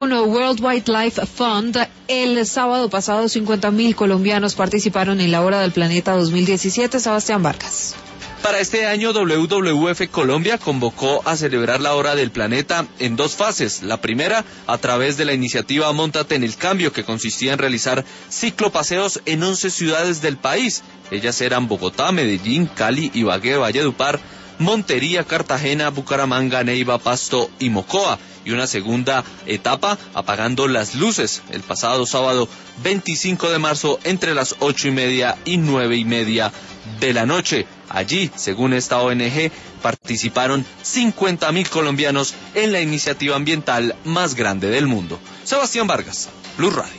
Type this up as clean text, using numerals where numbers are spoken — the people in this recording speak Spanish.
World Wildlife Fund. El sábado pasado 50.000 colombianos participaron en la Hora del Planeta 2017. Sebastián Vargas. Para este año, WWF Colombia convocó a celebrar la Hora del Planeta en dos fases. La primera, a través de la iniciativa Móntate en el Cambio, que consistía en realizar ciclopaseos en 11 ciudades del país. Ellas eran Bogotá, Medellín, Cali, Ibagué, Valledupar, Montería, Cartagena, Bucaramanga, Neiva, Pasto y Mocoa. Y una segunda etapa, apagando las luces, el pasado sábado 25 de marzo entre las 8:30 y 9:30 de la noche. Allí, según esta ONG, participaron 50.000 colombianos en la iniciativa ambiental más grande del mundo. Sebastián Vargas, Blue Radio.